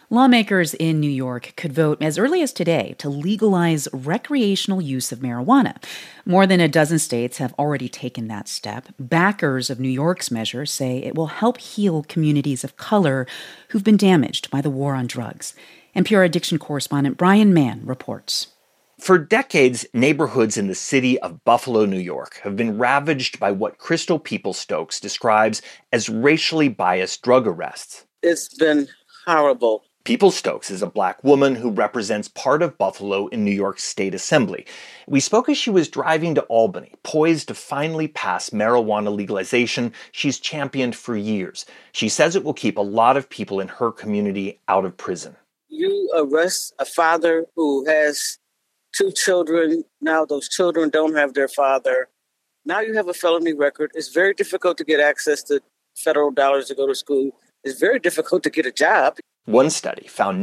Lawmakers in New York could vote as early as today to legalize recreational use of marijuana. More than a dozen states have already taken that step. Backers of New York's measure say it will help heal communities of color who've been damaged by the war on drugs. NPR addiction correspondent Brian Mann reports. For decades, neighborhoods in the city of Buffalo, New York, have been ravaged by what Crystal Peoples-Stokes describes as racially biased drug arrests. It's been horrible. Peoples-Stokes is a Black woman who represents part of Buffalo in New York's state assembly. We spoke as she was driving to Albany, poised to finally pass marijuana legalization she's championed for years. She says it will keep a lot of people in her community out of prison. You arrest a father who has 2 children. Now those children don't have their father. Now you have a felony record. It's very difficult to get access to federal dollars to go to school. It's very difficult to get a job. One study found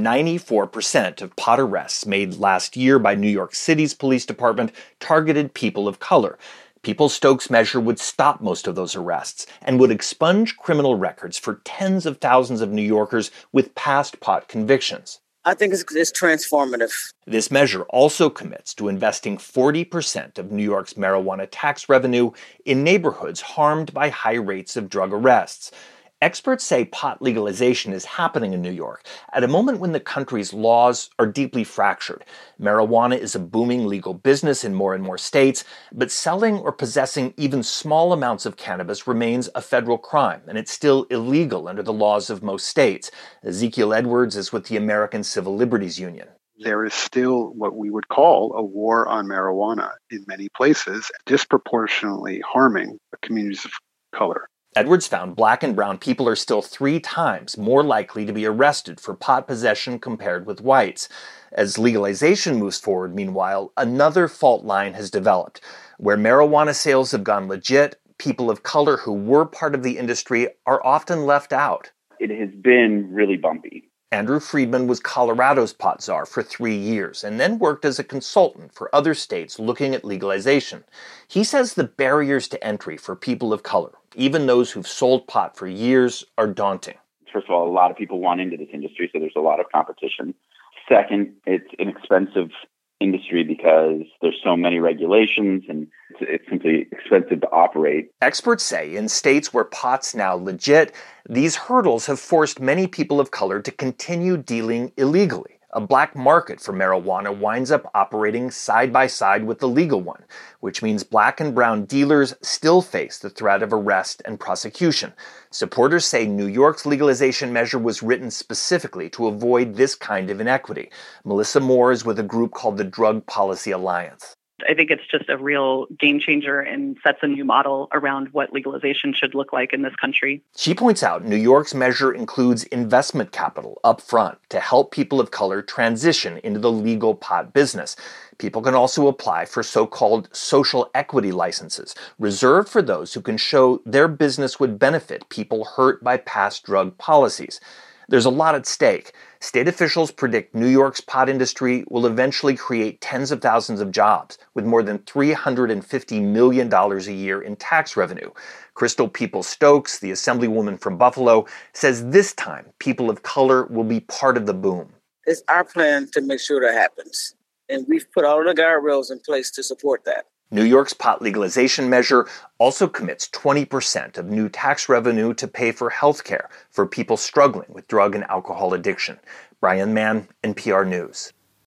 94% of pot arrests made last year by New York City's police department targeted people of color. Peoples-Stokes' measure would stop most of those arrests and would expunge criminal records for tens of thousands of New Yorkers with past pot convictions. I think it's transformative. This measure also commits to investing 40% of New York's marijuana tax revenue in neighborhoods harmed by high rates of drug arrests. Experts say pot legalization is happening in New York at a moment when the country's laws are deeply fractured. Marijuana is a booming legal business in more and more states, but selling or possessing even small amounts of cannabis remains a federal crime, and it's still illegal under the laws of most states. Ezekiel Edwards is with the American Civil Liberties Union. There is still what we would call a war on marijuana in many places, disproportionately harming the communities of color. Edwards found Black and brown people are still 3 times more likely to be arrested for pot possession compared with whites. As legalization moves forward, meanwhile, another fault line has developed. Where marijuana sales have gone legit, people of color who were part of the industry are often left out. It has been really bumpy. Andrew Friedman was Colorado's pot czar for 3 years and then worked as a consultant for other states looking at legalization. He says the barriers to entry for people of color, even those who've sold pot for years, are daunting. First of all, a lot of people want into this industry, so there's a lot of competition. Second, it's an expensive industry because there's so many regulations and it's simply expensive to operate. Experts say in states where pot's now legit, these hurdles have forced many people of color to continue dealing illegally. A black market for marijuana winds up operating side by side with the legal one, which means Black and brown dealers still face the threat of arrest and prosecution. Supporters say New York's legalization measure was written specifically to avoid this kind of inequity. Melissa Moore is with a group called the Drug Policy Alliance. I think it's just a real game changer and sets a new model around what legalization should look like in this country. She points out New York's measure includes investment capital up front to help people of color transition into the legal pot business. People can also apply for so-called social equity licenses, reserved for those who can show their business would benefit people hurt by past drug policies. There's a lot at stake. State officials predict New York's pot industry will eventually create tens of thousands of jobs, with more than $350 million a year in tax revenue. Crystal Peoples-Stokes, the assemblywoman from Buffalo, says this time people of color will be part of the boom. It's our plan to make sure that happens. And we've put all the guardrails in place to support that. New York's pot legalization measure also commits 20% of new tax revenue to pay for health care for people struggling with drug and alcohol addiction. Brian Mann, NPR News.